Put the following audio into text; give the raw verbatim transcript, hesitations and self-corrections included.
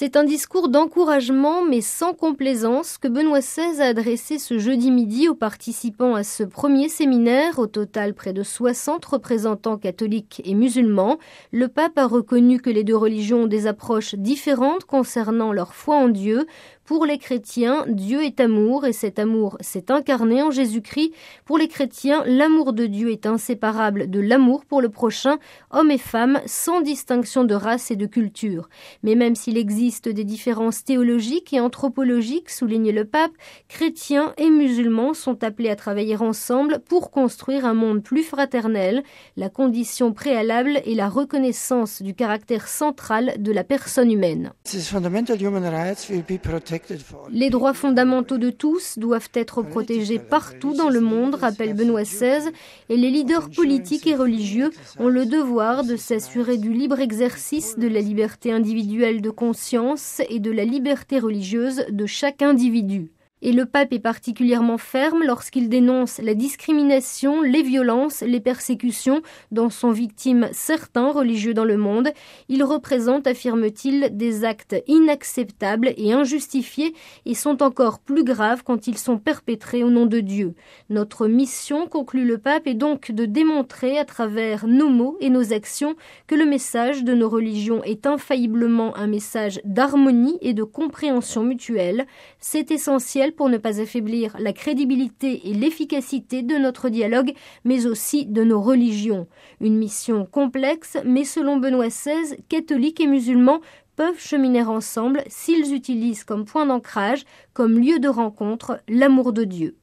C'est un discours d'encouragement mais sans complaisance que Benoît seize a adressé ce jeudi midi aux participants à ce premier séminaire, au total près de soixante représentants catholiques et musulmans. Le pape a reconnu que les deux religions ont des approches différentes concernant leur foi en Dieu. Pour les chrétiens, Dieu est amour et cet amour s'est incarné en Jésus-Christ. Pour les chrétiens, l'amour de Dieu est inséparable de l'amour pour le prochain, hommes et femmes, sans distinction de race et de culture. Mais même s'il existe des différences théologiques et anthropologiques, souligne le pape, chrétiens et musulmans sont appelés à travailler ensemble pour construire un monde plus fraternel. La condition préalable est la reconnaissance du caractère central de la personne humaine. Les droits fondamentaux de tous doivent être protégés partout dans le monde, rappelle Benoît seize, et les leaders politiques et religieux ont le devoir de s'assurer du libre exercice de la liberté individuelle de conscience et de la liberté religieuse de chaque individu. Et le pape est particulièrement ferme lorsqu'il dénonce la discrimination, les violences, les persécutions dont sont victimes certains religieux dans le monde. Ils représentent, affirme-t-il, des actes inacceptables et injustifiés et sont encore plus graves quand ils sont perpétrés au nom de Dieu. Notre mission, conclut le pape, est donc de démontrer à travers nos mots et nos actions que le message de nos religions est infailliblement un message d'harmonie et de compréhension mutuelle. C'est essentiel pour ne pas affaiblir la crédibilité et l'efficacité de notre dialogue, mais aussi de nos religions. Une mission complexe, mais selon Benoît seize, catholiques et musulmans peuvent cheminer ensemble s'ils utilisent comme point d'ancrage, comme lieu de rencontre, l'amour de Dieu.